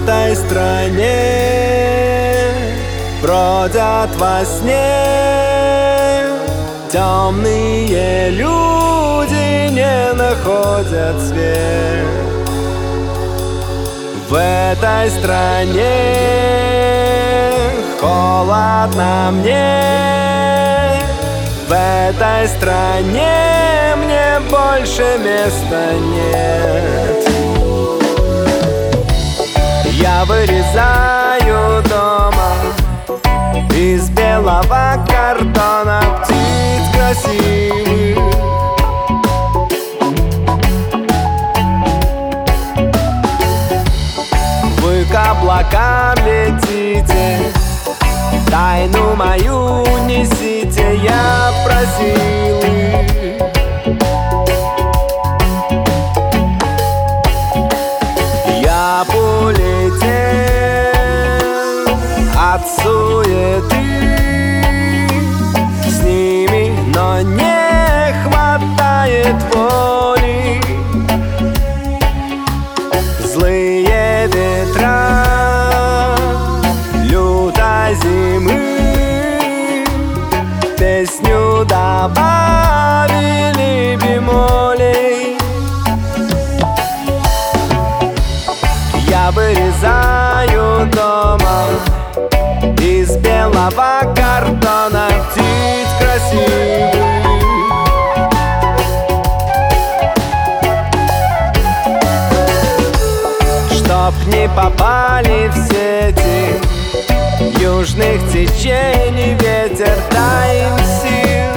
этой стране бродят во сне темные люди, не находят свет. В этой стране холодно мне, в этой стране мне больше места нет. Я вырезаю дома из белого картона птиц красивых. Вы к облакам летите, тайну мою несите, я просил их. Я полетел от суеты с ними, но не хватает воли. Злые ветра лютой зимы песню добавили бемолей. Я вырезаю дома из белого картона птиц красивых. Чтоб не попали в сети южных течений, ветер, дай им сил.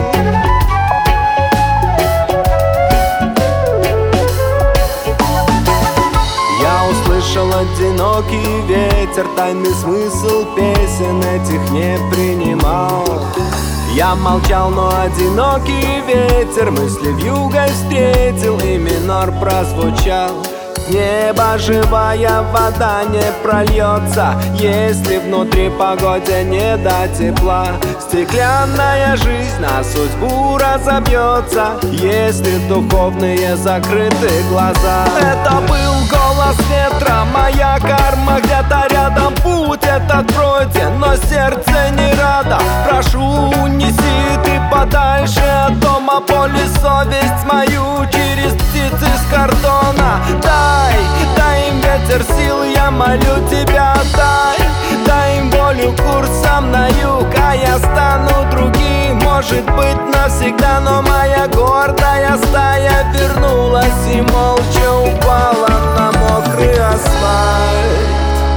Я услышал одинокий ветер, тайный смысл песен этих не принимал. Я молчал, но одинокий ветер мысли вьюгой встретил, и минор прозвучал. Небо живая вода не прольется, если внутри погоде не до тепла. Стеклянная жизнь на судьбу разобьется, если духовные закрыты глаза. Это был голос ветра, моя карма где-то рядом. Путь этот пройден, но сердце не радо. Прошу, унеси ты подальше от дома, поле совесть мою через птиц из картона. Дай им ветер сил, я молю тебя, дай им волю курсом на юг, а я стану другим, может быть навсегда. Но моя гордая стая вернулась и молча упала на мокрый асфальт.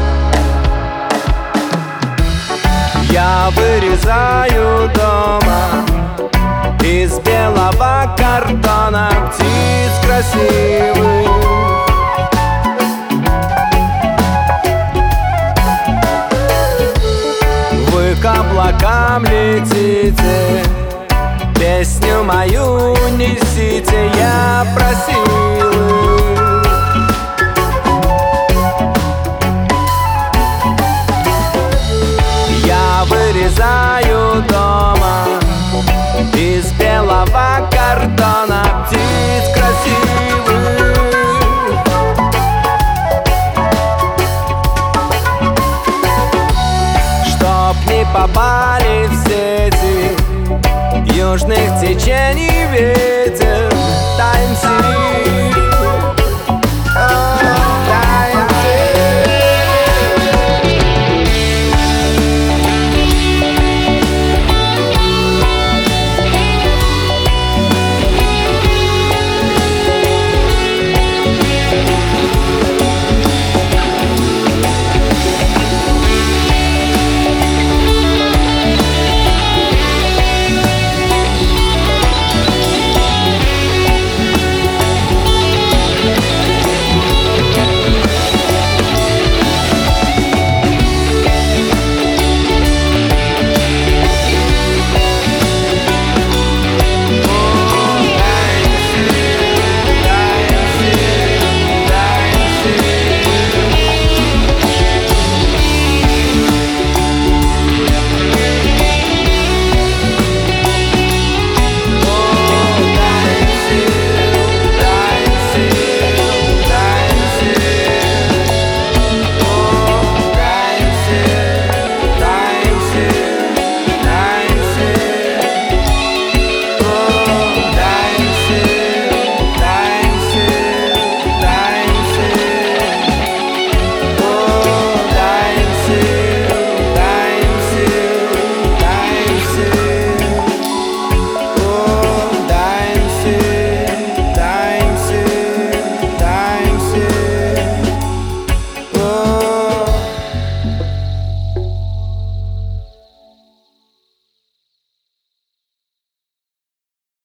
Я вырезаю дома из белого картона птиц красивых. Вы к облакам летите, песню мою несите, я просил их. Я вырезаю дома из белого картона птиц красивых. Чтоб не попали в сети южных течений, ветер,